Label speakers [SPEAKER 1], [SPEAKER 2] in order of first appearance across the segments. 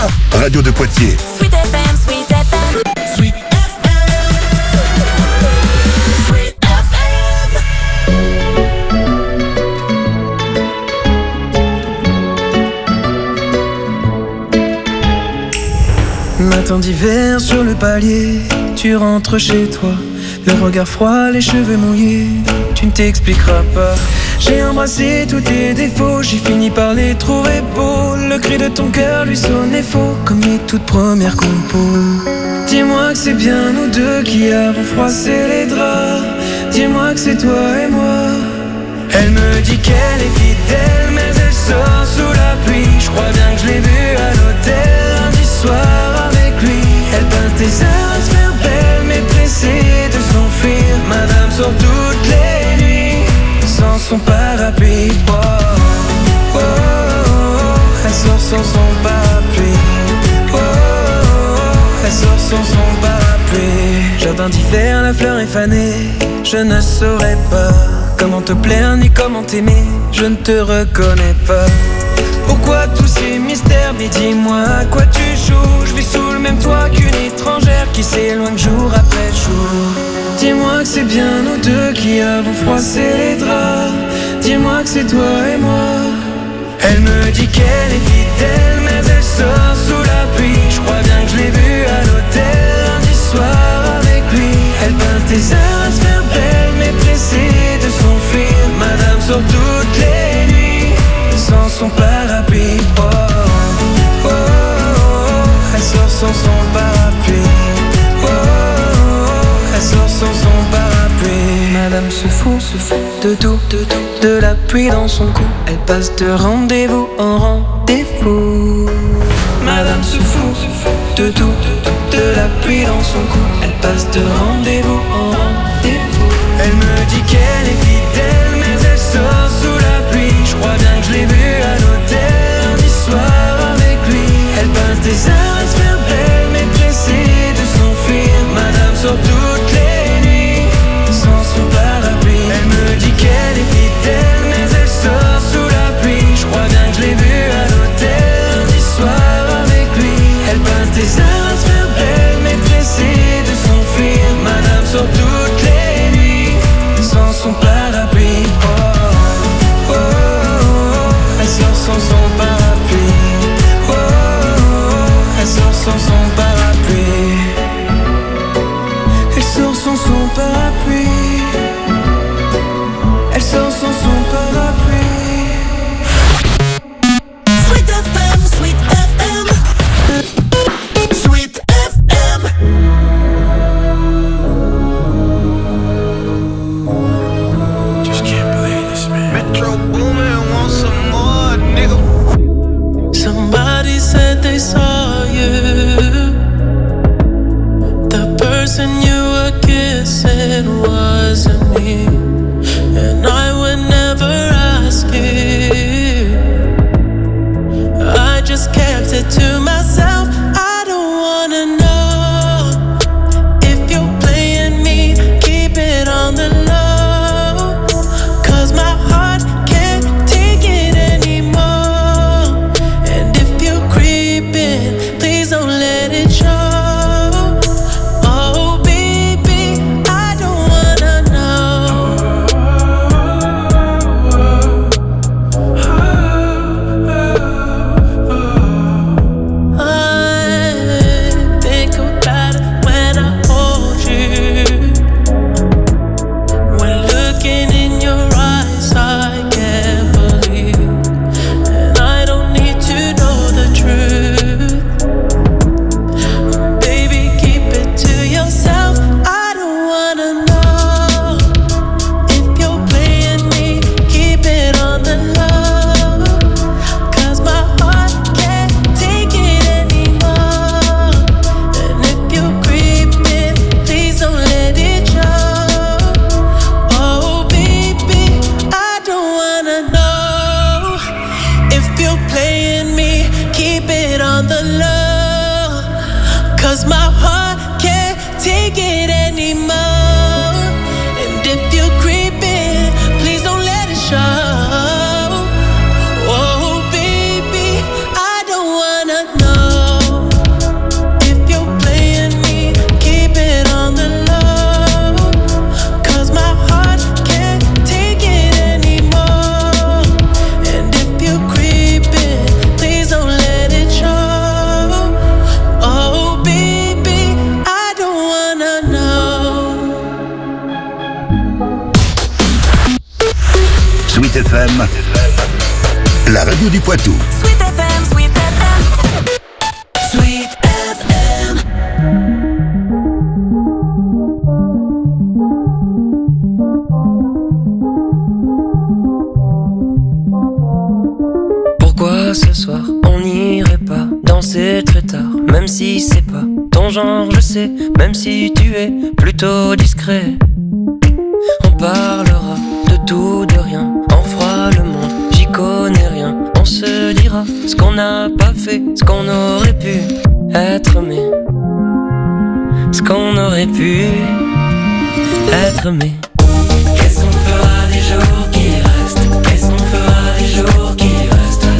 [SPEAKER 1] radio de Poitiers.
[SPEAKER 2] Sweet FM, Sweet FM. Sweet
[SPEAKER 3] Matin d'hiver sur le palier, tu rentres chez toi, le regard froid, les cheveux mouillés, tu ne t'expliqueras pas. J'ai embrassé tous tes défauts, j'ai fini par les trouver beaux. Le cri de ton cœur lui sonnait faux, comme les toutes premières compos. Dis-moi que c'est bien nous deux qui avons froissé les draps. Dis-moi que c'est toi et moi. Elle me dit qu'elle est fidèle, mais elle sort sous la pluie. Je crois bien que je l'ai vue à l'hôtel lundi soir avec lui. Elle passe des heures à se faire belle, mais pressée de s'enfuir. Madame sort toutes les nuits sans son parapluie. Oh, oh, oh, oh. Elle sort sans son parapluie. Oh, oh, oh. Elle sort sans son parapluie. Jardin d'hiver, la fleur est fanée. Je ne saurais pas comment te plaire ni comment t'aimer. Je ne te reconnais pas. Pourquoi tous ces mystères? Mais dis-moi à quoi tu joues. Je vis sous le même toit qu'une étrangère qui s'éloigne jour après jour. Dis-moi que c'est bien nous deux qui avons froissé les draps. Dis-moi que c'est toi et moi. Elle me dit qu'elle est fidèle, mais elle sort sous la pluie. Je crois bien que je l'ai vue à l'hôtel lundi soir avec lui. Elle passe des heures à se faire belle, mais pressée de s'enfuir. Madame sort toutes les nuits sans son parapluie. Oh, oh, oh, oh. Elle sort sans son parapluie. Oh, oh, oh. Elle sort sans son parapluie. Madame se fout de tout, de la pluie dans son cou. Elle passe de rendez-vous en rendez-vous. Madame se fout de tout, de la pluie dans son cou. Elle passe de rendez-vous en rendez-vous. Elle me dit qu'elle est fidèle, mais elle sort sous la pluie. Je crois bien que je l'ai vue à l'hôtel lundi soir avec lui. Elle passe des heures à se faire belle, mais pressée de s'enfuir. Madame sort toutes les nuits sans son parapluie. Elle me dit qu'elle est fidèle, mais elle sort sous la pluie. Je crois bien que je l'ai vue à l'hôtel lundi soir avec lui. Elle passe des heures à se faire belle, mais pressée de s'enfuir. Madame sort toutes les nuits sans son parapluie. Oh, oh, oh, oh. Elle sort sans son parapluie. Oh, oh, oh. Elle sort sans son parapluie. Elle sort sans son parapluie. Elle sort sans son parapluie.
[SPEAKER 2] Sweet FM, Sweet FM. Sweet FM.
[SPEAKER 4] Just can't believe this, man. Metro Boomin want some more, nigga.
[SPEAKER 3] Somebody said they saw you. The person you were kissing was
[SPEAKER 1] FM, la radio du Poitou.
[SPEAKER 2] Sweet FM, Sweet FM. Sweet FM.
[SPEAKER 3] Pourquoi ce soir on n'irait pas danser très tard, même si c'est pas ton genre, je sais, même si tu es plutôt discret. On parlera de tout, de rien, on fera le monde, j'y connais rien. On se dira ce qu'on n'a pas fait, ce qu'on aurait pu être, mais ce qu'on aurait pu être, mais qu'est-ce qu'on fera des jours qui restent? Qu'est-ce qu'on fera des jours qui restent?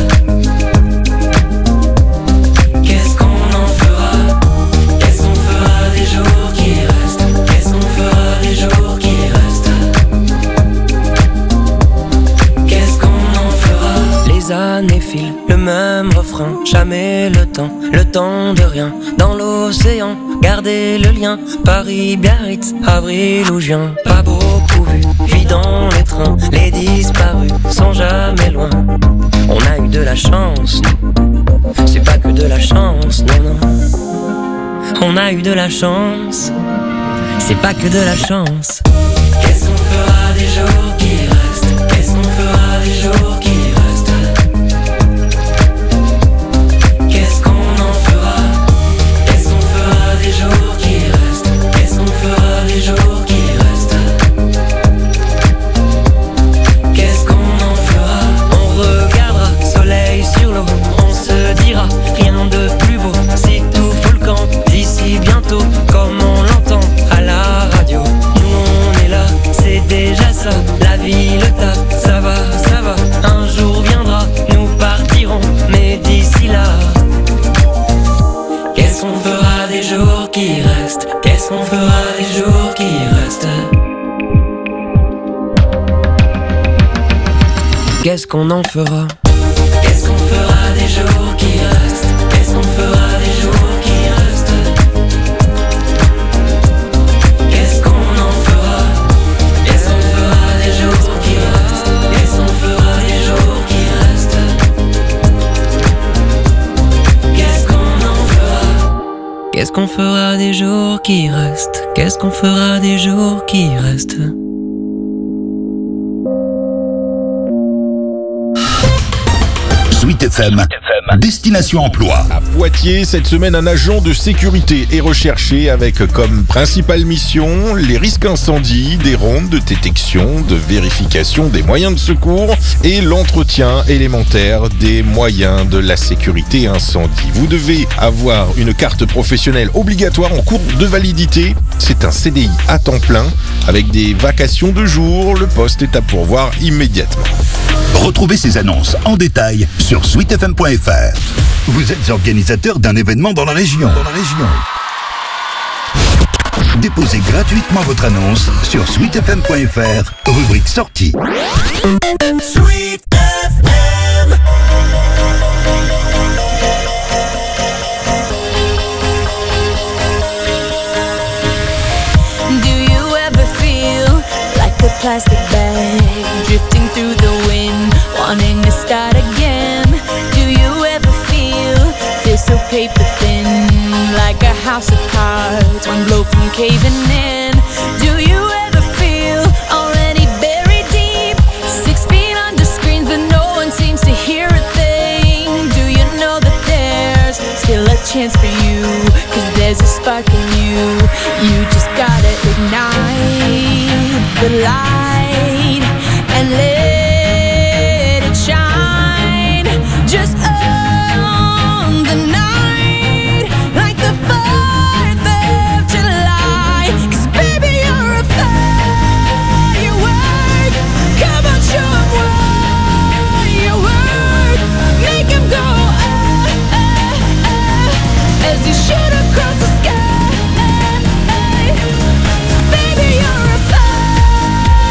[SPEAKER 3] Qu'est-ce qu'on en fera? Qu'est-ce qu'on fera des jours qui restent? Qu'est-ce qu'on fera des jours qui restent? Qu'est-ce qu'on en fera? Les années filent, le même refrain, jamais le temps de rien. Dans l'océan, garder le lien, Paris, Biarritz, avril ou juin. Pas beaucoup vu, vie dans les trains, les disparus sont jamais loin. On a eu de la chance, c'est pas que de la chance, non, non. On a eu de la chance, c'est pas que de la chance. Qu'est-ce qu'on fera des jours qui restent? Qu'est-ce qu'on fera des jours qui restent? Qu'est-ce qu'on en fera? Qu'est-ce qu'on fera des jours qui restent? Qu'est-ce qu'on fera des jours qui restent? Qu'est-ce qu'on en fera? On regardera soleil sur l'eau, on se dira rien de plus beau. Si tout fout le camp d'ici bientôt, comme on l'entend à la radio. Nous on est là, c'est déjà ça. La vie, le taf, ça va, ça va. Un jour viendra, nous partirons, mais d'ici là, qu'est-ce qu'on fera des jours qui restent? Qu'est-ce qu'on fera des jours qui restent? Qu'est-ce qu'on en fera? Qu'est-ce qu'on fera des jours qui restent? Qu'est-ce qu'on fera des jours qui restent? Qu'est-ce qu'on en fera? Qu'est-ce qu'on fera des jours qui restent? Qu'est-ce qu'on fera des jours qui restent? Qu'est-ce qu'on en fera? Qu'est-ce qu'on fera des jours qui restent? Qu'est-ce qu'on fera des jours qui restent?
[SPEAKER 1] Sweet FM, Destination Emploi.
[SPEAKER 5] À Poitiers, cette semaine, un agent de sécurité est recherché avec comme principale mission les risques incendie, des rondes de détection, de vérification des moyens de secours et l'entretien élémentaire des moyens de la sécurité incendie. Vous devez avoir une carte professionnelle obligatoire en cours de validité. C'est un CDI à temps plein avec des vacations de jour. Le poste est à pourvoir immédiatement.
[SPEAKER 1] Retrouvez ces annonces en détail sur sweetfm.fr. Vous êtes organisateur d'un événement dans la région. Déposez gratuitement votre annonce sur sweetfm.fr, rubrique sortie.
[SPEAKER 2] Sweet FM.
[SPEAKER 6] Do you ever feel like a plastic bag drifting through the wind, wanting to start again? Do you ever feel so paper thin, like a house of cards, one blow from caving in? Do you ever feel already buried deep, 6 feet under screens but no one seems to hear a thing? Do you know that there's still a chance for you, 'cause there's a spark in you? You just gotta ignite the light and let it shine. Just on the night, like the 4th of July. 'Cause baby, you're a firework. Come on, show 'em what you work. Make 'em go as you shoot across the sky. Baby, you're a firework.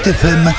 [SPEAKER 1] Sweet FM,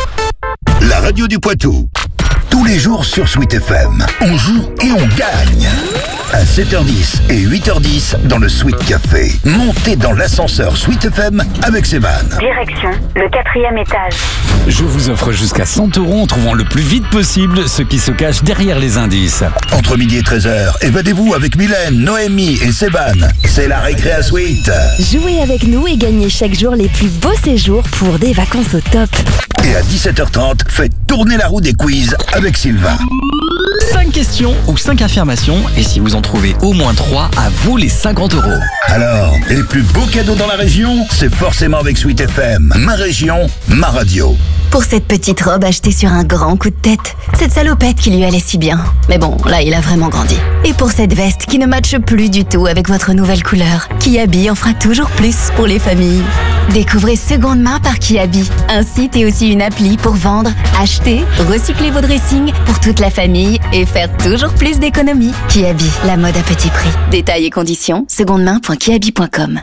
[SPEAKER 1] la radio du Poitou. Tous les jours sur Sweet FM, on joue et on gagne. À 7h10 et 8h10 dans le Sweet Café. Montez dans l'ascenseur Sweet FM avec Sébane.
[SPEAKER 7] Direction le 4e étage.
[SPEAKER 8] Je vous offre jusqu'à 100 € en trouvant le plus vite possible ce qui se cache derrière les indices.
[SPEAKER 1] Entre midi et 13h, évadez-vous avec Mylène, Noémie et Sébane. C'est la récré à Sweet.
[SPEAKER 9] Jouez avec nous et gagnez chaque jour les plus beaux séjours pour des vacances au top.
[SPEAKER 1] Et à 17h30, faites tourner la roue des quiz avec Sylvain.
[SPEAKER 10] 5 questions ou 5 affirmations, et si vous en trouvez au moins 3, à vous les 50 €.
[SPEAKER 1] Alors, les plus beaux cadeaux dans la région, c'est forcément avec Sweet FM. Ma région, ma radio.
[SPEAKER 9] Pour cette petite robe achetée sur un grand coup de tête, cette salopette qui lui allait si bien. Mais bon, là, il a vraiment grandi. Et pour cette veste qui ne matche plus du tout avec votre nouvelle couleur, Kiabi en fera toujours plus pour les familles. Découvrez Seconde Main par Kiabi, un site et aussi une appli pour vendre, acheter, recycler vos dressings pour toute la famille et faire toujours plus d'économies. Kiabi, la mode à petit prix. Détails et conditions, secondemain.kiabi.com.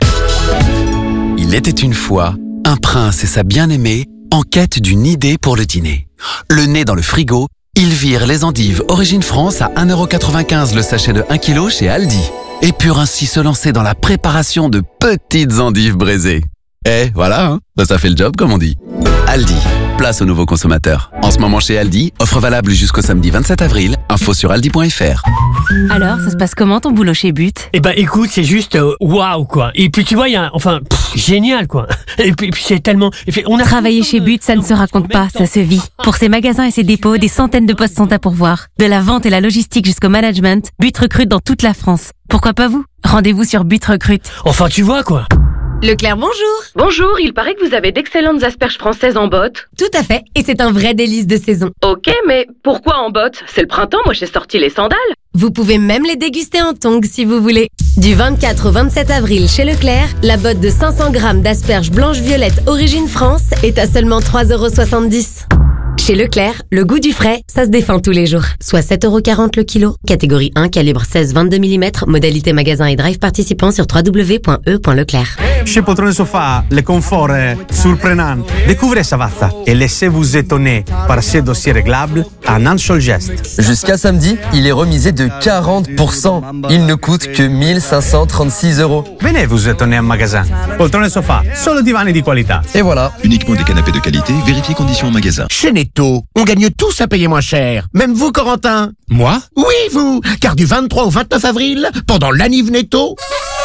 [SPEAKER 11] Il était une fois un prince et sa bien-aimée en quête d'une idée pour le dîner. Le nez dans le frigo, ils virent les endives Origine France à 1,95 € le sachet de 1 kg chez Aldi et purent ainsi se lancer dans la préparation de petites endives braisées. Et voilà, hein, ça fait le job comme on dit. Aldi, place aux nouveaux consommateurs. En ce moment chez Aldi, offre valable jusqu'au samedi 27 avril, info sur aldi.fr.
[SPEAKER 12] Alors, ça se passe comment ton boulot chez But ?
[SPEAKER 13] Eh ben écoute, c'est juste waouh quoi. Et puis tu vois, il y a génial quoi. Et puis c'est tellement...
[SPEAKER 12] Travailler chez But, ça ne se raconte pas, ça se vit. Pour ses magasins et ses dépôts, des centaines de postes sont à pourvoir. De la vente et la logistique jusqu'au management, But recrute dans toute la France. Pourquoi pas vous ? Rendez-vous sur But Recrute.
[SPEAKER 13] Enfin tu vois quoi.
[SPEAKER 12] Leclerc, bonjour.
[SPEAKER 14] Bonjour, il paraît que vous avez d'excellentes asperges françaises en botte.
[SPEAKER 12] Tout à fait, et c'est un vrai délice de saison.
[SPEAKER 14] Ok, mais pourquoi en botte ? C'est le printemps, moi j'ai sorti les sandales.
[SPEAKER 12] Vous pouvez même les déguster en tongs si vous voulez. Du 24 au 27 avril chez Leclerc, la botte de 500 grammes d'asperges blanches-violettes Origine France est à seulement 3,70 €. Chez Leclerc, le goût du frais, ça se défend tous les jours. Soit 7,40 € le kilo. Catégorie 1, calibre 16-22 mm. Modalité magasin et drive participant sur www.e.leclerc.
[SPEAKER 15] Chez Poltrone Sofa, le confort est surprenant. Découvrez Savazza et laissez-vous étonner par ses dossiers réglables en un seul geste.
[SPEAKER 16] Jusqu'à samedi, il est remisé de 40%. Il ne coûte que 1536 €.
[SPEAKER 15] Venez vous étonner en magasin. Poltrone Sofa, solo divani di qualità.
[SPEAKER 16] Et voilà.
[SPEAKER 17] Uniquement des canapés de qualité, vérifiez conditions en magasin.
[SPEAKER 18] Chez Netto, on gagne tous à payer moins cher. Même vous, Corentin.
[SPEAKER 15] Moi ?
[SPEAKER 18] Oui, vous. Car du 23 au 29 avril, pendant l'Aniv Netto,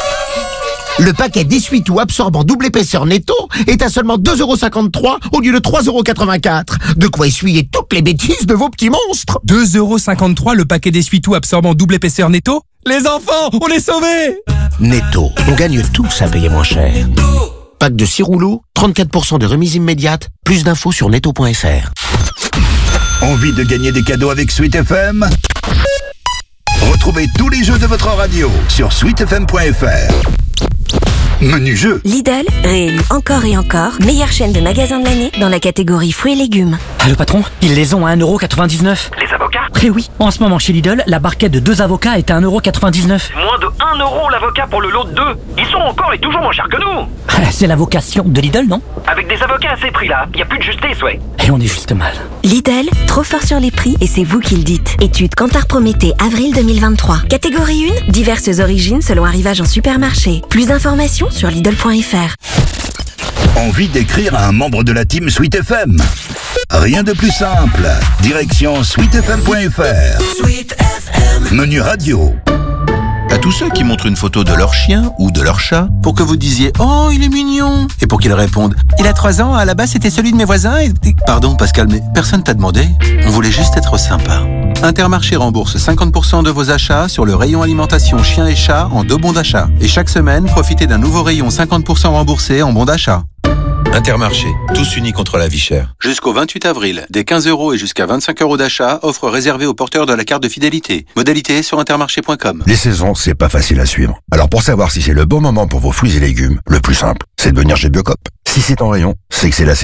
[SPEAKER 18] le paquet d'essuie-tout absorbant double épaisseur Netto est à seulement 2,53 € au lieu de 3,84 €. De quoi essuyer toutes les bêtises de vos petits monstres.
[SPEAKER 19] 2,53 € le paquet d'essuie-tout absorbant double épaisseur Netto ? Les enfants, on est sauvés !
[SPEAKER 18] Netto, on gagne tous à payer moins cher. Pack de 6 rouleaux, 34% de remise immédiate. Plus d'infos sur netto.fr.
[SPEAKER 1] Envie de gagner des cadeaux avec Sweet FM ? Retrouvez tous les jeux de votre radio sur sweetfm.fr. Menu jeu.
[SPEAKER 9] Lidl, réélu encore et encore, meilleure chaîne de magasins de l'année dans la catégorie fruits et légumes.
[SPEAKER 13] Ah, le patron, ils les ont à 1,99 €.
[SPEAKER 20] Les avocats ?
[SPEAKER 13] Eh oui, en ce moment chez Lidl, la barquette de 2 avocats est à 1,99 €.
[SPEAKER 20] Moins de 1 € l'avocat pour le lot de 2. Ils sont encore et toujours moins chers que nous.
[SPEAKER 13] C'est la vocation de Lidl, non ?
[SPEAKER 20] Avec des avocats à ces prix-là, y a plus de justesse, ouais.
[SPEAKER 13] Et on est juste mal.
[SPEAKER 9] Lidl, trop fort sur les prix et c'est vous qui le dites. Étude Kantar Prométhée, avril 2023. Catégorie 1, diverses origines selon arrivage en supermarché. Plus d'informations sur Lidl.fr.
[SPEAKER 1] Envie d'écrire à un membre de la team Sweet FM ? Rien de plus simple. Direction sweetfm.fr.
[SPEAKER 2] Sweet FM.
[SPEAKER 1] Menu radio.
[SPEAKER 17] À tous ceux qui montrent une photo de leur chien ou de leur chat pour que vous disiez « Oh, il est mignon !» et pour qu'ils répondent « Il a 3 ans, à la base c'était celui de mes voisins et... » Pardon Pascal, mais personne t'a demandé. On voulait juste être sympa. Intermarché rembourse 50% de vos achats sur le rayon alimentation chien et chat en 2 bons d'achat. Et chaque semaine, profitez d'un nouveau rayon 50% remboursé en bons d'achat. Intermarché, tous unis contre la vie chère. Jusqu'au 28 avril, des 15 € et jusqu'à 25 € d'achat, offre réservée aux porteurs de la carte de fidélité. Modalité sur intermarché.com.
[SPEAKER 21] Les saisons, c'est pas facile à suivre. Alors pour savoir si c'est le bon moment pour vos fruits et légumes, le plus simple, c'est de venir chez Biocop. Si c'est en rayon, c'est que c'est la saison.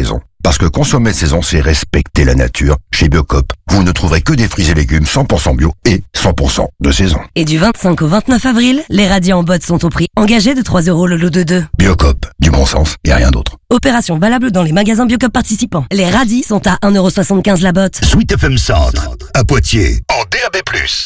[SPEAKER 21] Parce que consommer de saison, c'est respecter la nature. Chez Biocop, vous ne trouverez que des fruits et légumes 100% bio et 100% de saison.
[SPEAKER 4] Et du 25 au 29 avril, les radis en botte sont au prix engagé de 3 € le lot de 2.
[SPEAKER 21] Biocop, du bon sens et rien d'autre.
[SPEAKER 4] Opération valable dans les magasins Biocop participants. Les radis sont à 1,75 € la botte.
[SPEAKER 1] Sweet FM Centre, à Poitiers, en DAB+.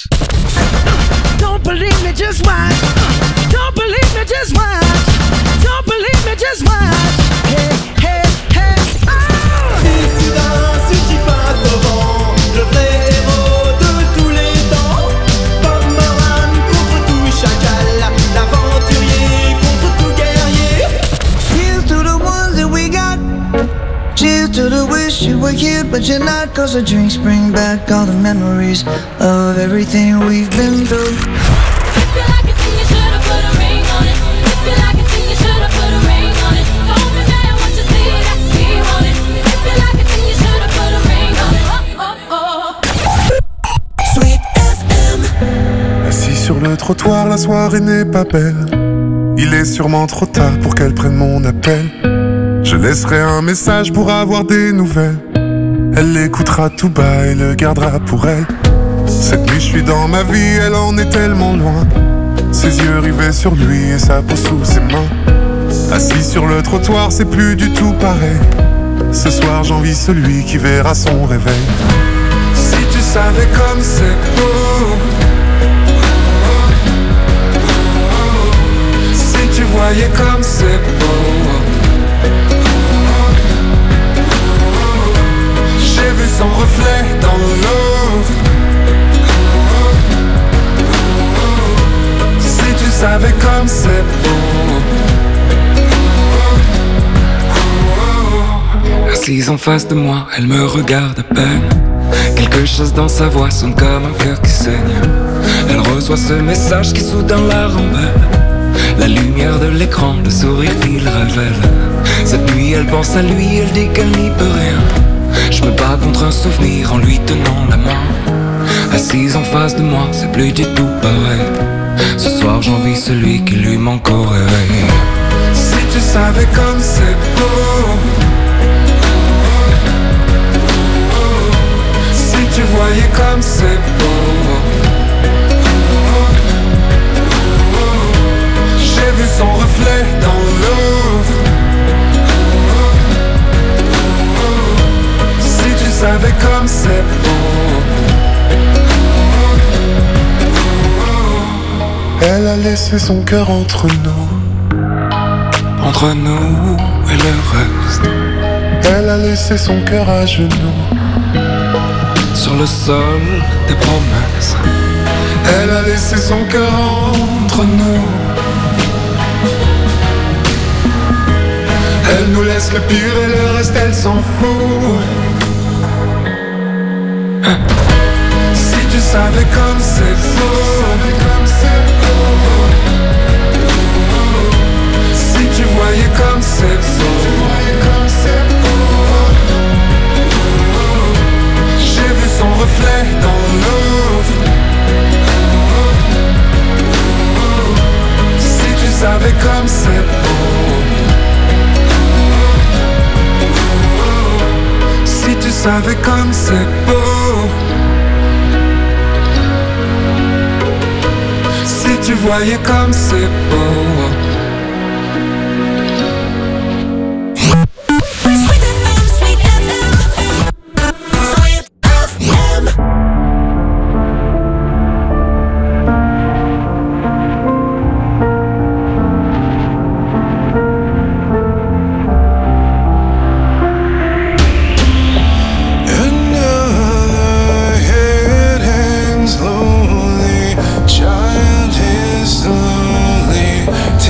[SPEAKER 2] Don't believe me, just watch. Don't believe me, just watch. Don't believe me, just watch. Hey, hey, hey, oh!
[SPEAKER 3] Et soudain surgit face au vent, le vrai héros de tous les temps. Bomberman contre tout chacal, l'aventurier contre tout guerrier. Here's to the ones that we got. Cheers to the wish you were here but you're not. Cause the drinks bring back all the memories of everything we've been through.
[SPEAKER 22] Assis sur le trottoir, la soirée n'est pas belle. Il est sûrement trop tard pour qu'elle prenne mon appel. Je laisserai un message pour avoir des nouvelles. Elle l'écoutera tout bas et le gardera pour elle. Cette nuit je suis dans ma vie, elle en est tellement loin. Ses yeux rivés sur lui et sa peau sous ses mains. Assis sur le trottoir, c'est plus du tout pareil. Ce soir j'envie celui qui verra son réveil. Si tu savais comme c'est beau, si tu voyais comme c'est beau. J'ai vu son reflet dans l'eau. Si tu savais comme c'est beau.
[SPEAKER 23] Assise en face de moi, elle me regarde à peine. Quelque chose dans sa voix sonne comme un cœur qui saigne. Elle reçoit ce message qui soudain la rembelle. La lumière de l'écran, le sourire qu'il révèle. Cette nuit elle pense à lui, elle dit qu'elle n'y peut rien. Je me bats contre un souvenir en lui tenant la main. Assise en face de moi, c'est plus du tout pareil. Ce soir j'envie celui qui lui manque au réveil.
[SPEAKER 22] Si tu savais comme c'est beau. Si tu voyais comme c'est beau. J'ai vu son reflet dans l'eau. Si tu savais comme c'est beau. Elle a laissé son cœur entre nous.
[SPEAKER 23] Entre nous et le reste.
[SPEAKER 22] Elle a laissé son cœur à genoux.
[SPEAKER 23] Sur le sol des promesses.
[SPEAKER 22] Elle a laissé son cœur entre nous. Elle nous laisse le pire et le reste elle s'en fout. Si tu savais comme c'est beau. Si tu voyais comme c'est beau. J'ai vu son reflet dans l'eau. Si tu savais comme c'est beau. Si tu savais comme c'est beau. Si tu voyais comme c'est beau.
[SPEAKER 3] Slowly, child is slowly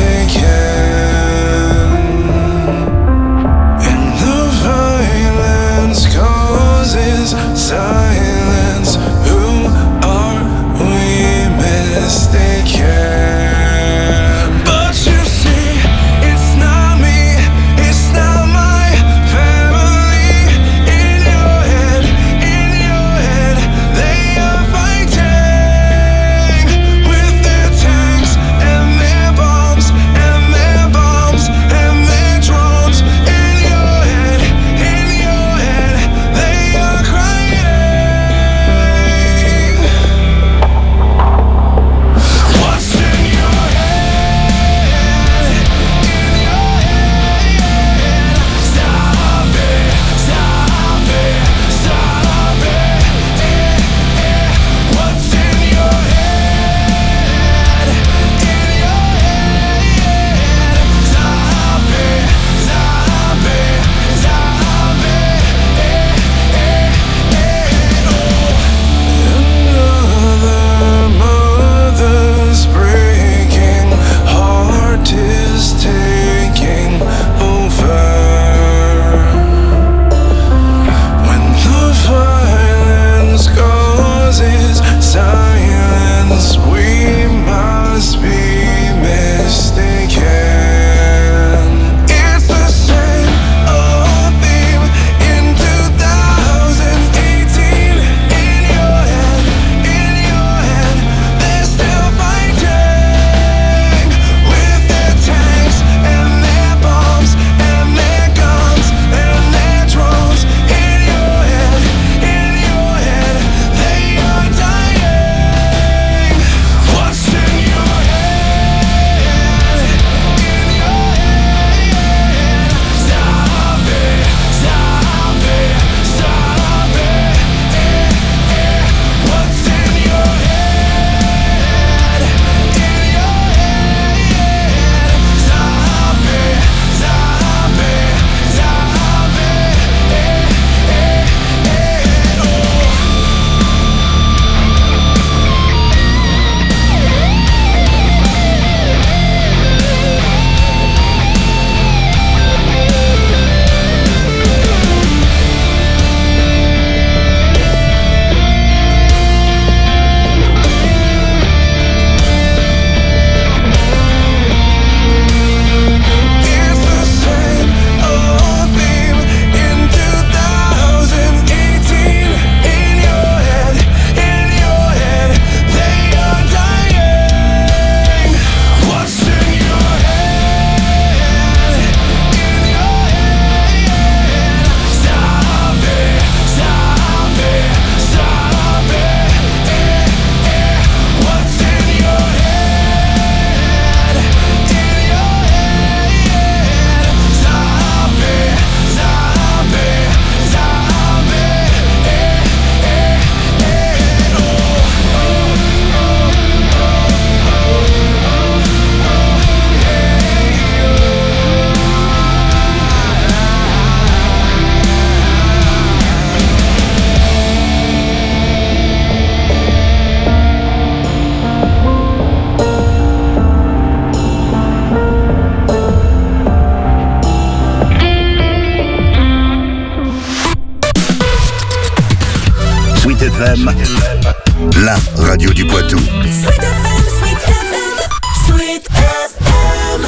[SPEAKER 1] Sweet FM, la radio du Poitou.
[SPEAKER 2] Sweet FM, Sweet FM, Sweet FM.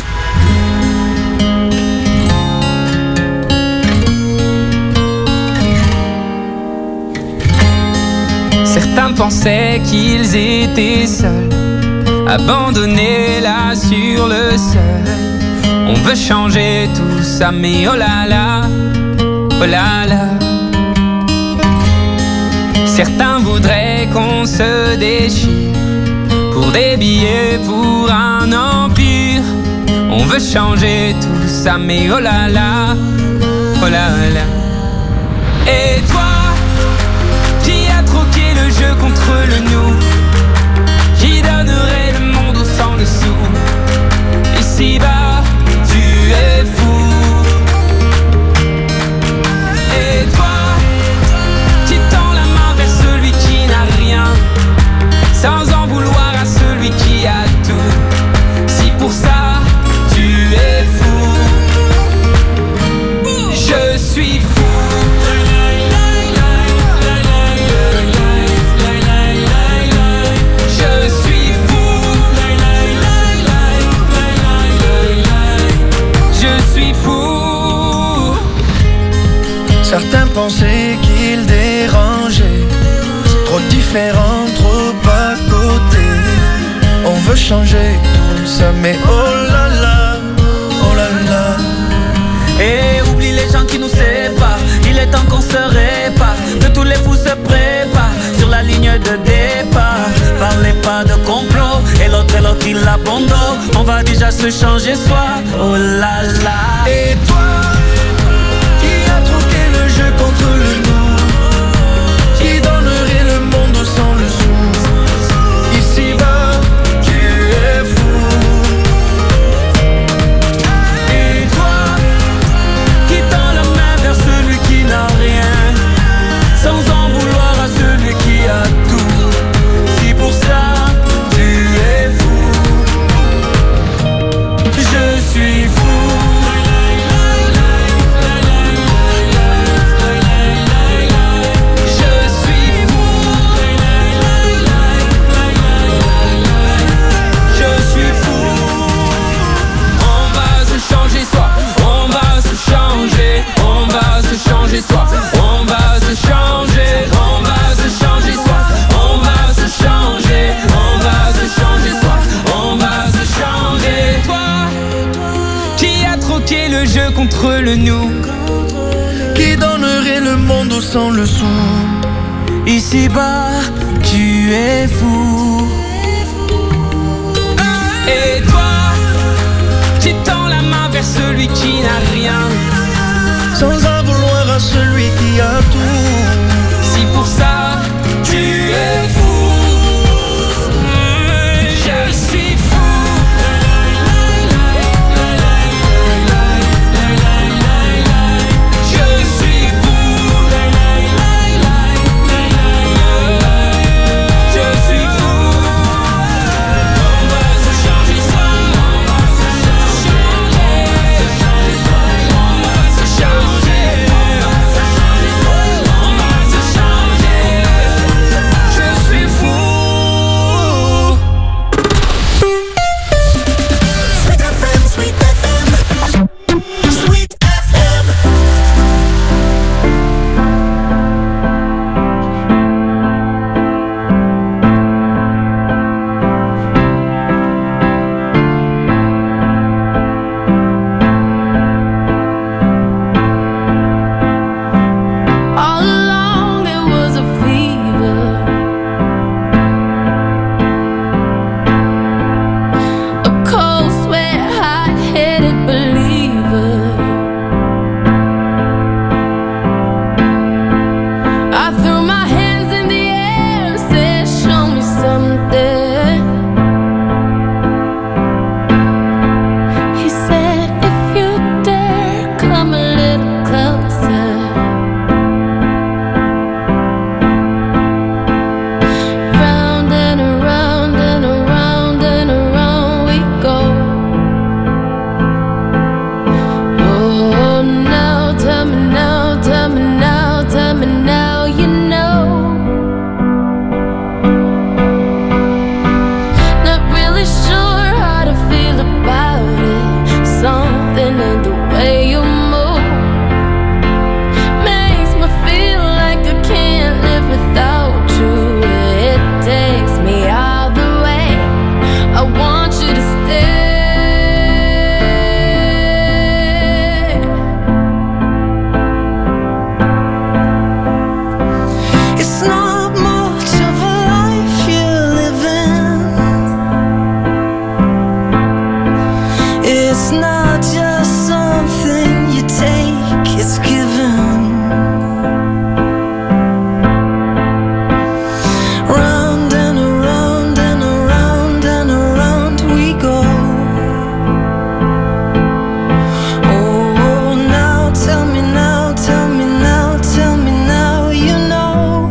[SPEAKER 5] Certains pensaient qu'ils étaient seuls, abandonnés là sur le seuil. On veut changer tout ça, mais oh là là, oh là là. Certains voudraient qu'on se déchire pour des billets, pour un empire. On veut changer tout ça, mais oh là là, oh là là. Et toi, qui a troqué le jeu contre le nous, qui donnerait le monde au sang dessous. Ici-bas, tu es fou. Et toi, qui tend la main vers celui qui n'a rien, sans en vouloir à celui qui a tout. Si pour ça, tu es fou, je suis fou.
[SPEAKER 3] Certains pensaient qu'ils dérangeaient, trop différents, trop à côté. On veut changer tout ça, mais oh là là, oh là là.
[SPEAKER 5] Et oublie les gens qui nous séparent, il est temps qu'on se répare, que tous les fous se préparent sur la ligne de départ. Parlez pas de complot, et l'autre il abandonne. On va déjà se changer soi, oh là là.
[SPEAKER 3] Et toi, contre le nous, qui donnerait le monde sans le sou. Ici-bas, tu es fou.
[SPEAKER 5] Et toi, qui tend la main vers celui qui n'a rien, sans en vouloir à celui qui a tout. Si pour ça, tu es fou, je suis fou. Soi. On va se changer, on va se changer soi. On va se changer, on va se changer soi. On va se changer. Toi, qui a troqué le jeu contre le nous,
[SPEAKER 3] qui donnerait le monde sans le sou.
[SPEAKER 5] Ici-bas, tu es fou. Et toi, qui tend la main vers celui qui n'a rien,
[SPEAKER 3] sans en vouloir à celui qui a tout.
[SPEAKER 5] Si pour ça, tu es fou, je suis fou. Je suis fou. Je suis fou. On va se changer ça. On va se changer.
[SPEAKER 6] way you move makes me feel like I can't live without you. It takes me all the way. I want you to stay.
[SPEAKER 2] It's not much of a life you're living. It's not just something you take, it's given. Round and around and around and around we go. Oh, now tell me now, tell me now, tell me now, you know.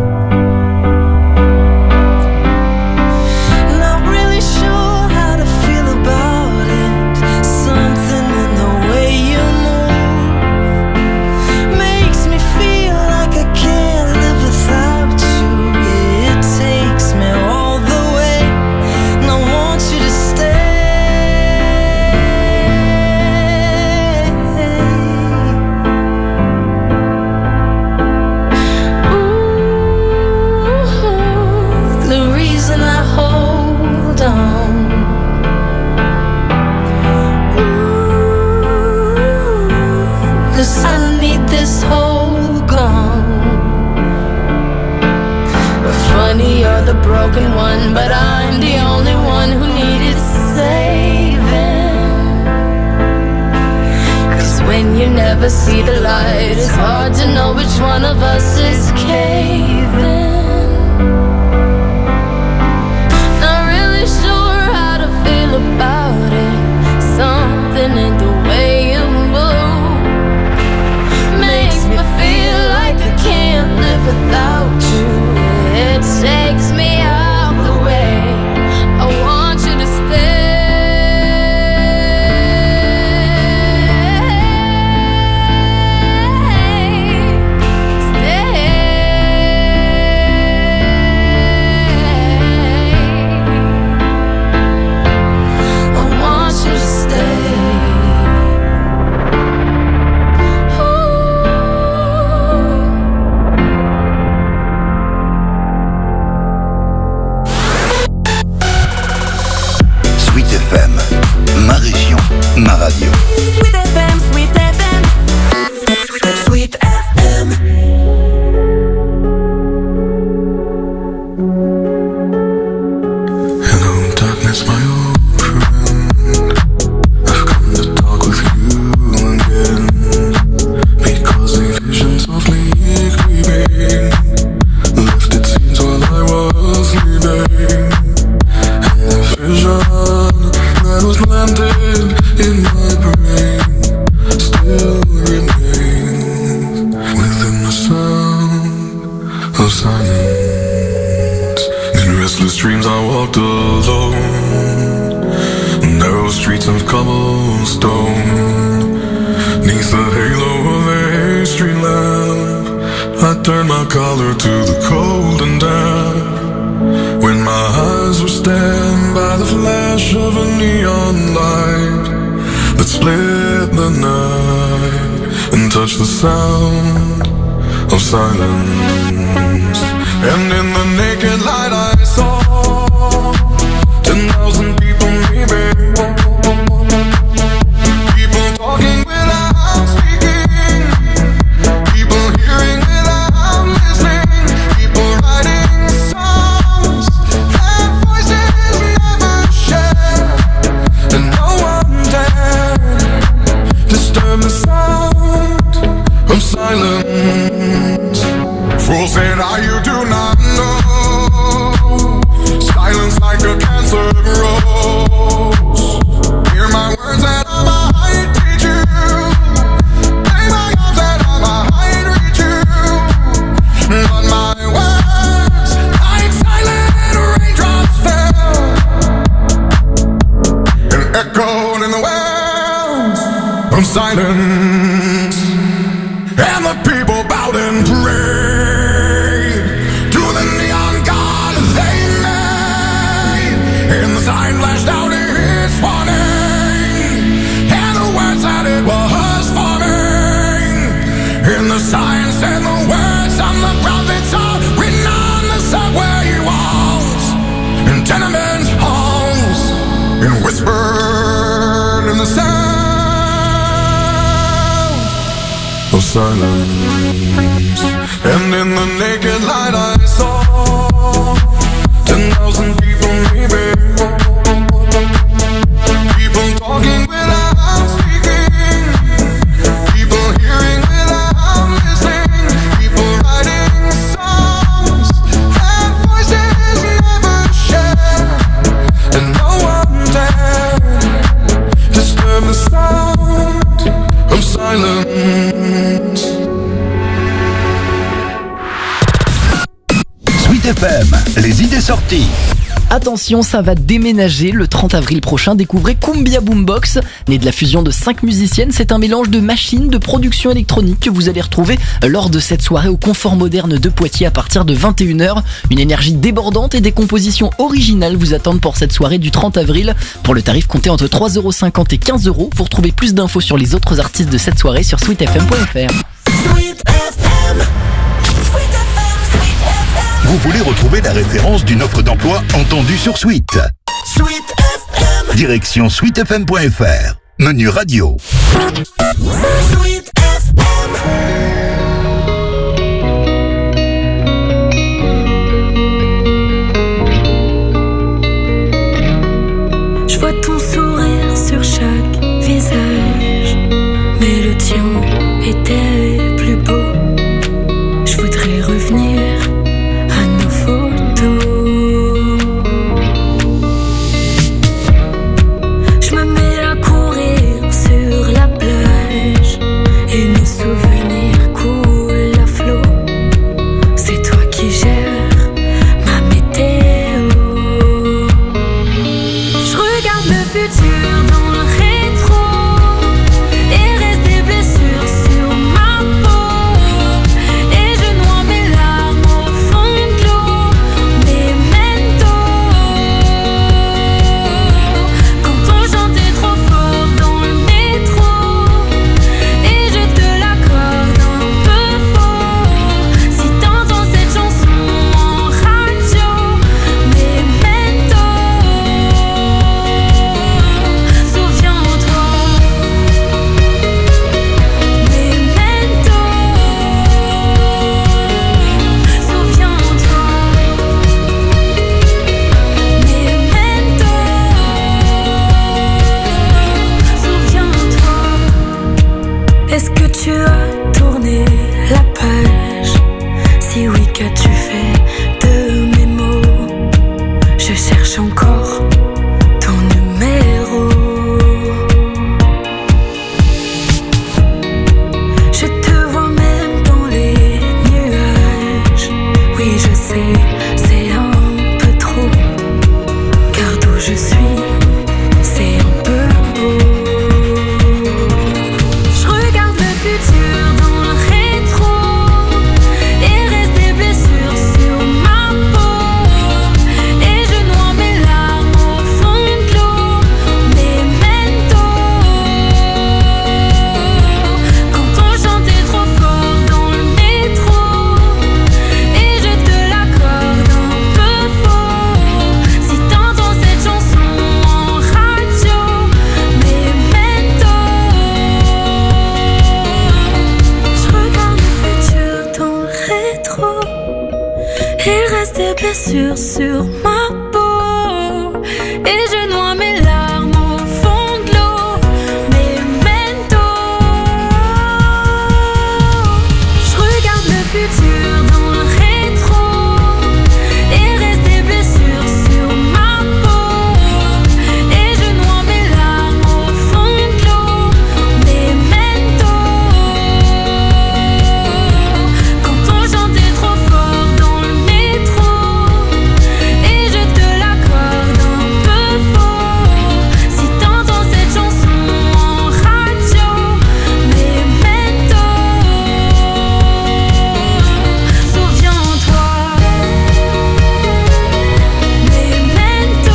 [SPEAKER 2] Not really sure how to feel about it. Something in the way you move makes me feel like I can't live without you. It takes me all the way, and I want you to stay. Ooh, the reason I hold on. Cause I need this whole gone. Funny, you're the broken one, but I'm the only one who needed saving. Cause when you never see the light, it's hard to know which one of us is caving. Not really sure how to feel about it. Something in the way you move makes me feel like I can't live without you. It takes me out the way. I want you to stay. I want you to stay.
[SPEAKER 1] Sweet FM, ma région, ma radio.
[SPEAKER 2] Sweet FM, Sweet FM, Sweet FM.
[SPEAKER 22] Hello, darkness, my old friend. I've come to talk with you again. Because a vision softly creeping left its scenes while I was sleeping. And the vision that was planted in my brain still remains within the sound of silence. In restless dreams I walked alone, narrow streets of cobblestone. Neath the halo of a street lamp, I turned my collar to the cold and damp. When my eyes were stabbed by the flash of a neon light that split the night and touched the sound of silence. And in the naked light I saw 10,000 people maybe. People talking without speaking. People hearing without listening. People writing songs that voices never share. And no one dared disturb the sound of silence. Fool said, you do not know. Silence like a cancer grows. Hear my words that I might teach you. Lay my arms that I might reach you. But my words, like silent raindrops, fell and echoed in the wells of silence. And the people bowed and prayed to the neon god they made. And the sign flashed out its warning, and the words that it was silence. And in the naked light I saw 10,000 people maybe, people talking without speaking, people hearing without listening, people writing songs that voices never share, and no one dared disturb the sound of silence.
[SPEAKER 1] Sweet FM, les idées sorties.
[SPEAKER 7] Attention, ça va déménager le 30 avril prochain. Découvrez Cumbia Boombox. Né de la fusion de 5 musiciennes, c'est un mélange de machines de production électronique que vous allez retrouver lors de cette soirée au Confort Moderne de Poitiers à partir de 21h. Une énergie débordante et des compositions originales vous attendent pour cette soirée du 30 avril. Pour le tarif compté entre 3,50€ et 15€. Vous retrouvez plus d'infos sur les autres artistes de cette soirée sur sweetfm.fr.
[SPEAKER 1] Vous voulez retrouver la référence d'une offre d'emploi entendue sur Sweet. Sweet FM. Direction sweetfm.fr. Menu radio. Sweet FM.
[SPEAKER 2] Je vois ton sourire sur chaque visage, mais le tien était plus beau. Je voudrais revenir à nos photos. Je me mets à courir sur la plage et nos souvenirs coulent à flot. C'est toi qui gères ma météo. Je regarde le futur dans le rétro et reste des blessures sur ma peau. Et je noie mes larmes au fond de l'eau. Memento. Quand on chantait trop fort dans le métro et je te l'accorde un peu faux. Si t'entends cette chanson en radio, Memento. Souviens-toi. Memento. Souviens-toi. Memento. Souviens-toi. Est-ce que tu as tourné la page? Si oui, qu'as-tu fait de mes mots? Je cherche encore ton numéro. Je te vois même dans les nuages. Oui, je sais, c'est un peu trop. Car d'où je suis, c'est un peu beau. Je regarde le futur dans le rétro et reste des blessures sur ma peau. Et je noie mes larmes au fond de l'eau. Memento. Quand on chantait trop fort dans le métro et je te l'accorde un peu faux. Si t'entends cette chanson en radio, Memento. Je regarde le futur dans le rétro et reste des blessures sur ma peau. Et je noie mes larmes au fond de l'eau. Memento. Je regarde le futur dans le rétro et reste des blessures sur ma peau. Et je noie mes larmes au fond de l'eau. Memento. Quand on chantait trop fort dans le métro et je te l'accorde un peu faux. Si t'entends cette chanson en radio, Memento. Souviens-toi. Memento.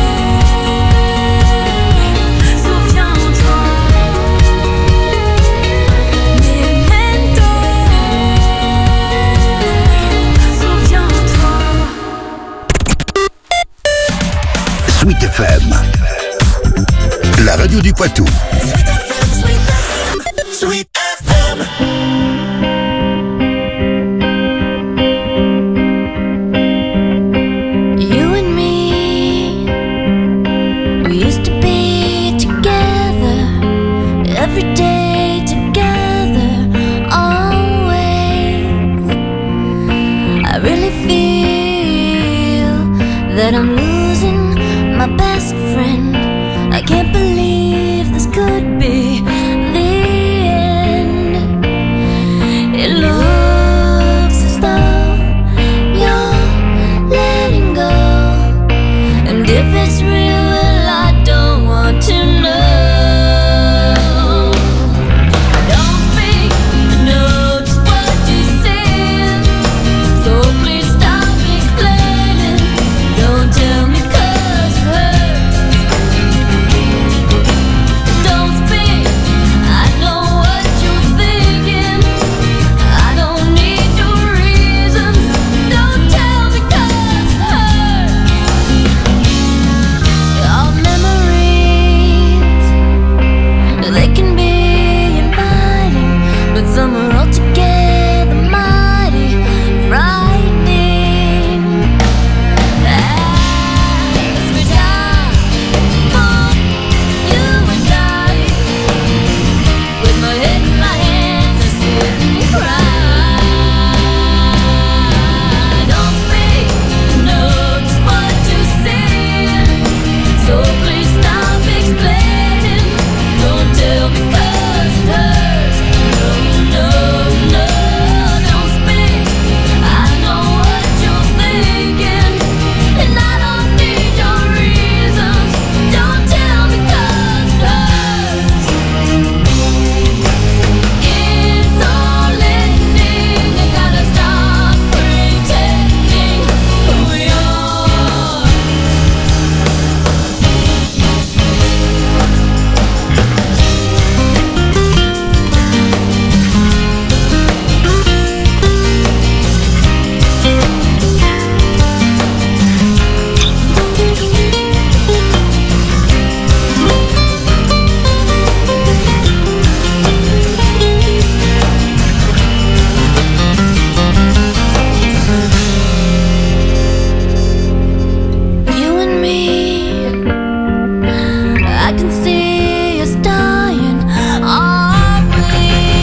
[SPEAKER 2] Souviens-toi. Memento. Souviens-toi.
[SPEAKER 1] Sweet FM, la radio du Poitou.
[SPEAKER 22] Sweet FM.
[SPEAKER 2] every day together, always. I really feel that I'm losing my best friend. I can't believe this could be the end. It looks as though you're letting go, and if it's real, well, I don't want to know. Don't speak, I know just what you said, so please stop explaining. Don't tell me 'cause it hurts. Don't speak, I know what you're thinking. I don't need your reasons. Don't tell me 'cause it hurts. Our memories, they can be inviting, but some are altogether mighty frightening. As we die for you and I, with my head in my hands, I sit and cry. Don't speak, know just what you said, so please stop explaining. Don't tell me 'cause it hurts. No, no, no, don't speak. I know what you're thinking, and I don't need your reasons. Don't tell me 'cause it hurts. It's all ending. You gotta stop pretending who you are. You and me, I can see us dying, are we?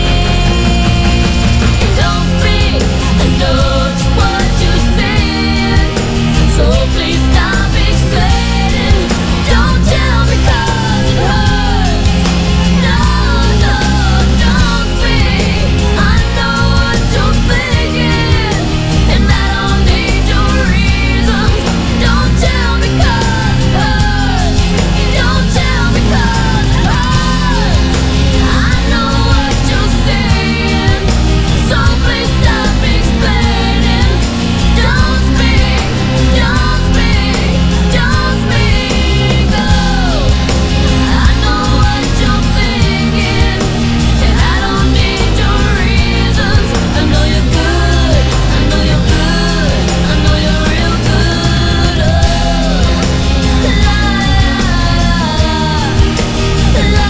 [SPEAKER 2] Don't speak, I know just what you said, so please stop explaining. Don't tell me 'cause it hurts. No, no, don't speak. I know what you're thinking, and I don't need your reasons. Don't tell me 'cause it hurts. Don't tell me 'cause it hurts. I know what you're saying, so please stop explaining. Don't speak, don't speak, don't speak. Oh, I know what you're thinking, and I don't need your reasons. I know you're good, I know you're good, I know you're real good. Oh, la la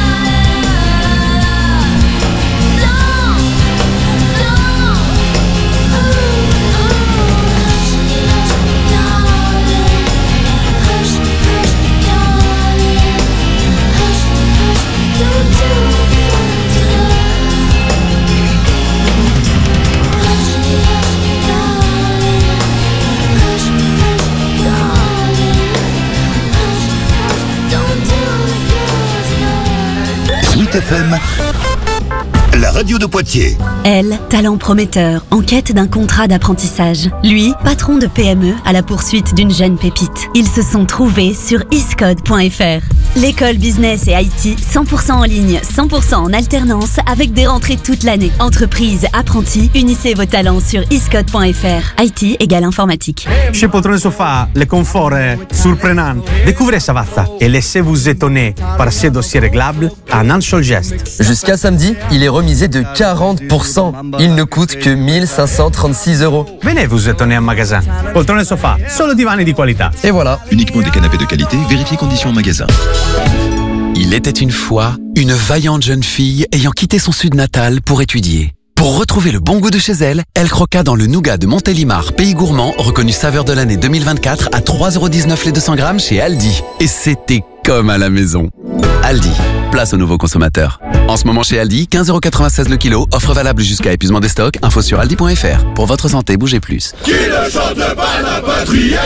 [SPEAKER 1] Sweet FM, la radio de Poitiers.
[SPEAKER 4] Elle, talent prometteur, en quête d'un contrat d'apprentissage. Lui, patron de PME à la poursuite d'une jeune pépite. Ils se sont trouvés sur iscode.fr. L'école business et IT 100% en ligne, 100% en alternance avec des rentrées toute l'année. Entreprise, apprentis, unissez vos talents sur iscode.fr. IT égale informatique.
[SPEAKER 15] Chez Poltrone Sofa, le confort est surprenant. Découvrez Savazza et laissez-vous étonner par ses dossiers réglables à un seul geste.
[SPEAKER 16] Jusqu'à samedi, il est remisé de 40%. Il ne coûte que 1536 €.
[SPEAKER 15] Venez vous étonner en magasin. Poltrone Sofa, solo divani di qualità.
[SPEAKER 16] Et voilà.
[SPEAKER 8] Uniquement des canapés de qualité, vérifiez conditions en magasin. Il était une fois une vaillante jeune fille ayant quitté son sud natal pour étudier. Pour retrouver le bon goût de chez elle, elle croqua dans le nougat de Montélimar, pays gourmand, reconnu saveur de l'année 2024 à 3,19 € les 200 grammes chez Aldi. Et c'était comme à la maison. Aldi, Place aux nouveaux consommateurs. En ce moment chez Aldi, 15,96€ le kilo, offre valable jusqu'à épuisement des stocks, info sur aldi.fr. Pour votre santé, bougez plus.
[SPEAKER 10] Qui ne chante pas n'a pas trié.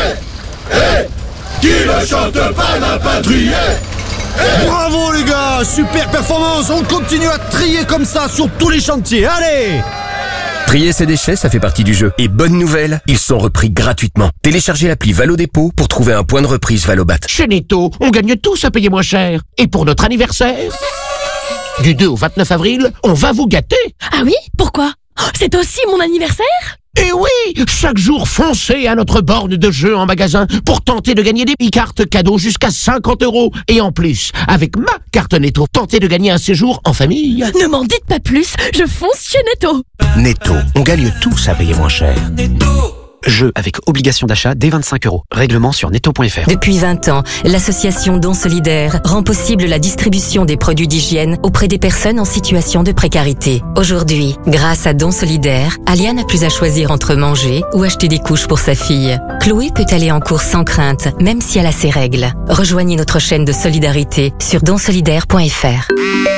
[SPEAKER 10] Qui ne chante pas n'a pas trié.
[SPEAKER 11] Bravo les gars, super performance, on continue à trier comme ça sur tous les chantiers, allez!
[SPEAKER 14] Trier ses déchets, ça fait partie du jeu. Et bonne nouvelle, ils sont repris gratuitement. Téléchargez l'appli Valo Dépôt pour trouver un point de reprise Valobat.
[SPEAKER 18] Chez Netto, on gagne tous à payer moins cher. Et pour notre anniversaire, du 2 au 29 avril, on va vous gâter.
[SPEAKER 24] Ah oui? Pourquoi? C'est aussi mon anniversaire?
[SPEAKER 18] Et oui, chaque jour, foncez à notre borne de jeu en magasin pour tenter de gagner des e-cartes cadeaux jusqu'à 50€. Et en plus, avec ma carte Netto, tentez de gagner un séjour en famille.
[SPEAKER 24] Ne m'en dites pas plus, je fonce chez Netto.
[SPEAKER 11] Netto, on gagne tous à payer moins cher. Jeu avec obligation d'achat dès 25€. Règlement sur netto.fr.
[SPEAKER 25] Depuis 20 ans, l'association Dons Solidaires rend possible la distribution des produits d'hygiène auprès des personnes en situation de précarité. Aujourd'hui, grâce à Dons Solidaires, Aliane n'a plus à choisir entre manger ou acheter des couches pour sa fille. Chloé peut aller en cours sans crainte, même si elle a ses règles. Rejoignez notre chaîne de solidarité sur donsolidaire.fr.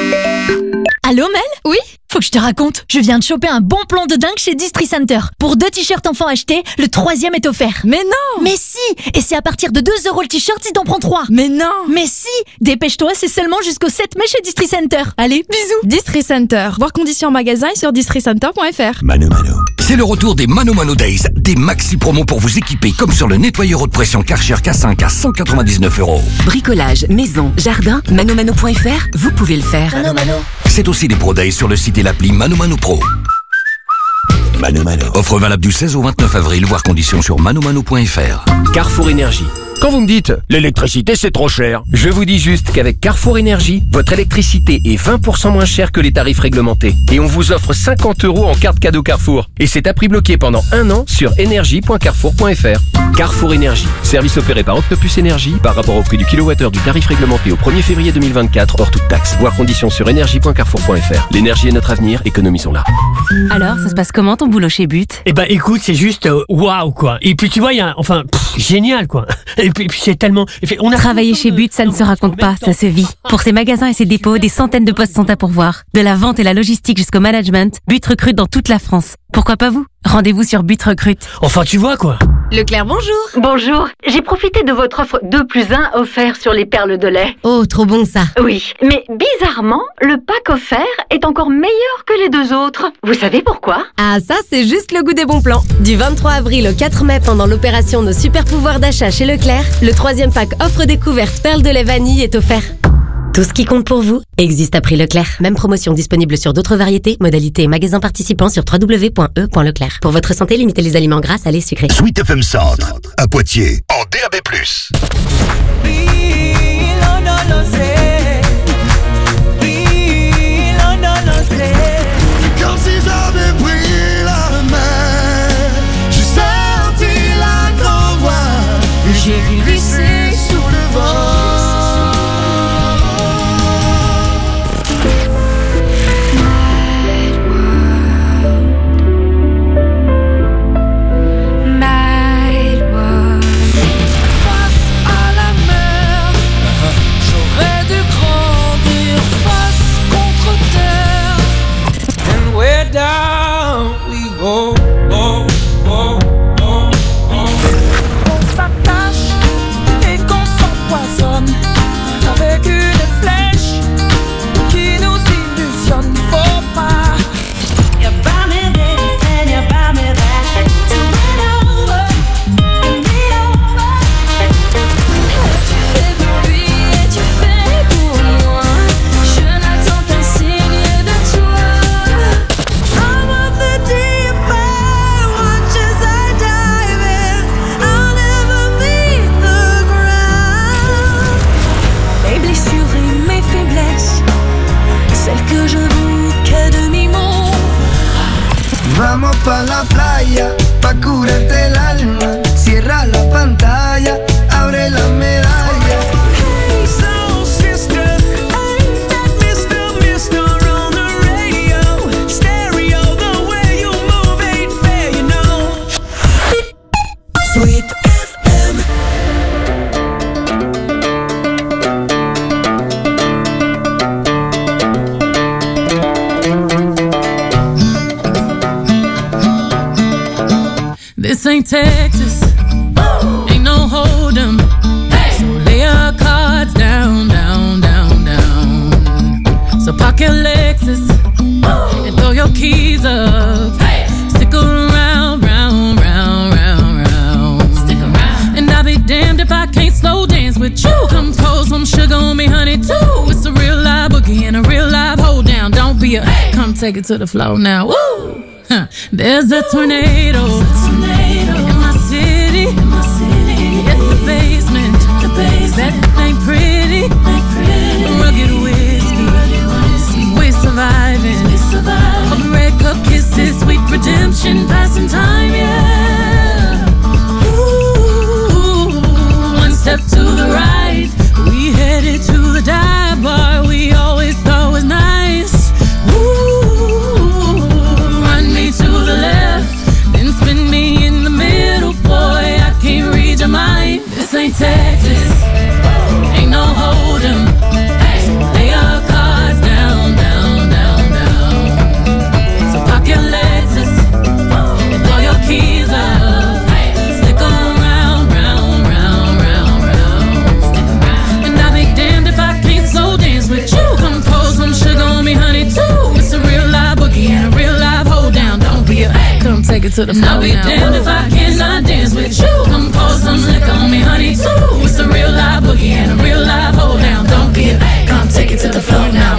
[SPEAKER 24] Allô Mel? Oui? Faut que je te raconte, je viens de choper un bon plan de dingue chez Distri Center. Pour 2 t-shirts enfants achetés, le 3e est offert. Mais non! Mais si! Et c'est à partir de 2€ le t-shirt si t'en prends 3. Mais non! Mais si! Dépêche-toi, c'est seulement jusqu'au 7 mai chez Distri Center. Allez, bisous!
[SPEAKER 26] Distri Center. Voir conditions en magasin et sur districenter.fr.
[SPEAKER 27] Mano Mano. C'est le retour des Mano Mano Days, des maxi promos pour vous équiper, comme sur le nettoyeur haute pression Karcher K5 à 199€.
[SPEAKER 25] Bricolage, maison, jardin, manomano.fr, vous pouvez le faire.
[SPEAKER 27] Mano Mano. C'est aussi des Pro Days sur le site et l'appli Mano Mano Pro. Mano Mano. Offre valable du 16 au 29 avril, voir conditions sur manomano.fr.
[SPEAKER 14] Carrefour Énergie. Quand vous me dites « l'électricité c'est trop cher », je vous dis juste qu'avec Carrefour Énergie, votre électricité est 20% moins chère que les tarifs réglementés. Et on vous offre 50€ en carte cadeau Carrefour. Et c'est à prix bloqué pendant 1 an sur énergie.carrefour.fr. Carrefour Énergie. Service opéré par Octopus Énergie par rapport au prix du kilowattheure du tarif réglementé au 1er février 2024 hors toute taxe. Voir conditions sur énergie.carrefour.fr. L'énergie est notre avenir, économisons-la.
[SPEAKER 25] Alors, ça se passe comment ton boulot chez But?
[SPEAKER 13] Eh ben écoute, c'est juste waouh quoi. Et puis tu vois, il y a génial quoi. Et puis c'est tellement...
[SPEAKER 25] Travailler chez But, ça ne se raconte pas, ça se vit. Pour ses magasins et ses dépôts, des centaines de postes sont à pourvoir. De la vente et la logistique jusqu'au management, But recrute dans toute la France. Pourquoi pas vous? Rendez-vous sur But Recrute.
[SPEAKER 13] Enfin tu vois quoi.
[SPEAKER 24] Leclerc, bonjour.
[SPEAKER 28] Bonjour, j'ai profité de votre offre 2+1 offert sur les perles de lait.
[SPEAKER 24] Oh, trop bon ça.
[SPEAKER 28] Oui, mais bizarrement, le pack offert est encore meilleur que les 2 autres. Vous savez pourquoi?
[SPEAKER 12] Ah ça, c'est juste le goût des bons plans. Du 23 avril au 4 mai, pendant l'opération Nos super pouvoirs d'achat chez Leclerc, le 3e pack offre découverte perles de lait vanille est offert. Tout ce qui compte pour vous existe à prix Leclerc. Même promotion disponible sur d'autres variétés, modalités et magasins participants sur www.e.leclerc. Pour votre santé, limitez les aliments gras, salés, sucrés.
[SPEAKER 1] Sweet FM Centre, à Poitiers, en DAB+.
[SPEAKER 10] Comme si j'avais pris la main, j'ai senti la grand voix, et j'ai glissé sous le vent.
[SPEAKER 5] Down we go.
[SPEAKER 10] On s'attache et qu'on s'empoisonne avec une flèche qui nous illusionne. Faut pas. You're by me this and you're by me that. So win over, me over.
[SPEAKER 2] Tu fais pour lui et tu fais pour moi. Je n'attends qu'un signe de toi.
[SPEAKER 10] Que je vous que de mimo.
[SPEAKER 3] Vamos pa la playa, pa curarte el alma. Cierra la pantalla, abre la medalla.
[SPEAKER 10] Hey soul sister, ain't that Mr. on the radio? Stereo, the way you move ain't fair, you know. Sweet FM.
[SPEAKER 6] ain't Texas. Ain't no hold 'em. So lay your cards down, down, down, down. So park your Lexus and throw your keys up. Stick around, round, round, round, round. Stick around. And I'll be damned if I can't slow dance with you. Come pour some sugar on me, honey, too. It's a real live boogie and a real live hold down. Don't be a come take it to the floor now. Woo! Huh. There's a tornado in my city. At the basement. That ain't pretty. Rugged whiskey. We're surviving. Of red cup kisses, sweet redemption, passing time, yeah. Ooh, one step to the right, we headed to the dive bar we always thought was nice. Ooh, run me to the left, then spin me in the middle, boy, I can't read your mind. This ain't Texas, ain't no hold 'em. So lay your cards down, down, down, down. So park your Lexus and throw your keys up. Stick around, round, round, round, round. And I'll be damned if I can't slow dance with you. Come pour some sugar on me, honey, too. It's a real live boogie and a real live hold down. Don't be a come take it to the floor now. I'll be damned if I cannot dance with you. Come pour some liquor on me, honey, too. It's a real live boogie and a real live hold down. Don't be a come take it to the floor now.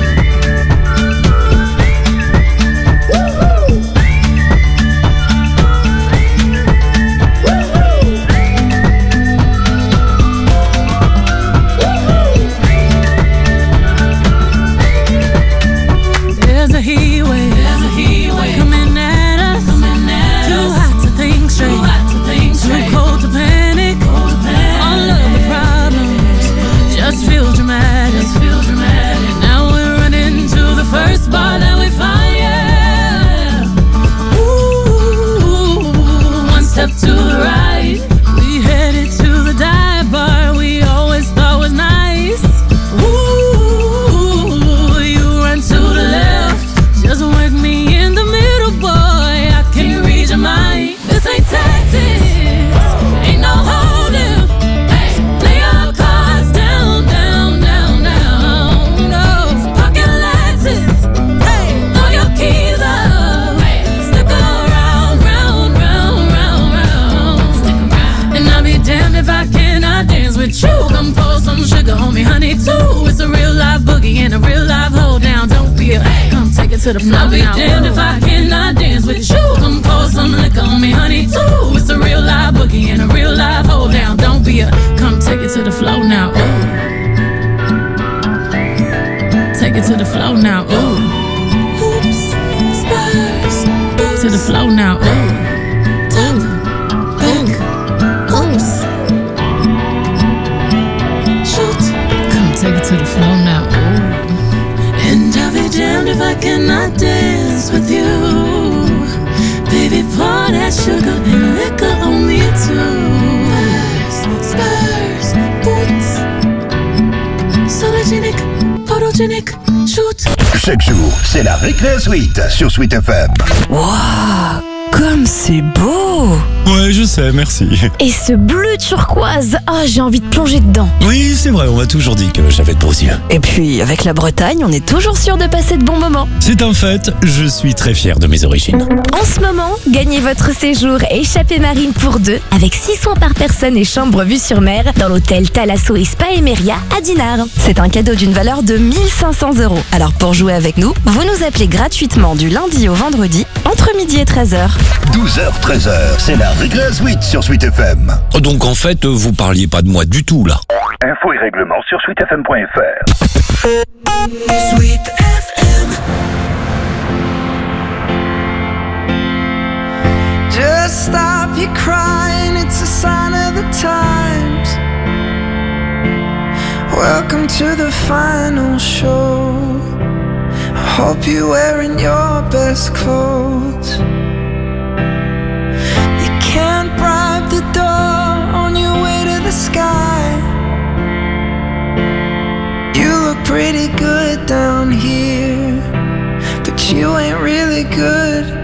[SPEAKER 6] There's a heat wave coming at us. Too hot to think straight, too cold to panic. All of the problems just feel dramatic. Now we're running to the first bar that we find, yeah. Ooh, one step to the right, we headed to the dive bar we always thought was nice. Ooh, you run to the left, just work me in the middle, boy, I can't read your mind. This ain't Texas, ain't no holding. Lay your cards down, down, down, down. No, park your Lexus, throw your keys up. Stick around, round, round, round, round. And I'll be damned if I cannot dance with you. Come pour some sugar on me, honey, too. It's a real live boogie and a real live hold down. Don't be a come take it to the floor. I'll be damned if I cannot dance with you. Come pour some liquor on me, honey, too. It's a real live boogie and a real live hold down. Don't be a come take it to the floor now. Ooh. Take it to the floor now. Ooh. Oops, spurs. To the floor now. Ooh. Top, back, oops. Shoot. Come take it to the floor now. Ooh. And I'll be damned if I cannot dance with you. Baby, pour that sugar and liquor on me too. Spurs, boots. Sologenic, photogenic, shoot.
[SPEAKER 1] Chaque jour, c'est la Récré Suite sur Sweet FM.
[SPEAKER 24] Waouh, comme c'est beau!
[SPEAKER 7] Ouais, je sais, merci.
[SPEAKER 24] Et ce bleu turquoise, ah, j'ai envie de plonger dedans.
[SPEAKER 7] Oui, c'est vrai, on m'a toujours dit que j'avais de beaux yeux.
[SPEAKER 24] Et puis, avec la Bretagne, on est toujours sûr de passer de bons moments.
[SPEAKER 7] C'est un fait, je suis très fier de mes origines.
[SPEAKER 24] En ce moment, gagnez votre séjour Échappée Marine pour deux avec 6 soins par personne et chambre vue sur mer dans l'hôtel Thalasso et Spa Emeria à Dinard. C'est un cadeau d'une valeur de 1 500 €. Alors pour jouer avec nous, vous nous appelez gratuitement du lundi au vendredi entre midi et 13h.
[SPEAKER 1] 12h, 13h, c'est la Récré Suite sur Sweet FM.
[SPEAKER 7] Donc en fait, vous parliez pas de moi du tout là.
[SPEAKER 1] Infos et règlements sur sweetfm.fr.
[SPEAKER 3] Sweet FM. Just stop your crying, it's a sign of the times. Welcome to the final show. I hope you're wearing your best clothes. You can't bribe the door on your way to the sky. You look pretty good down here, but you ain't really good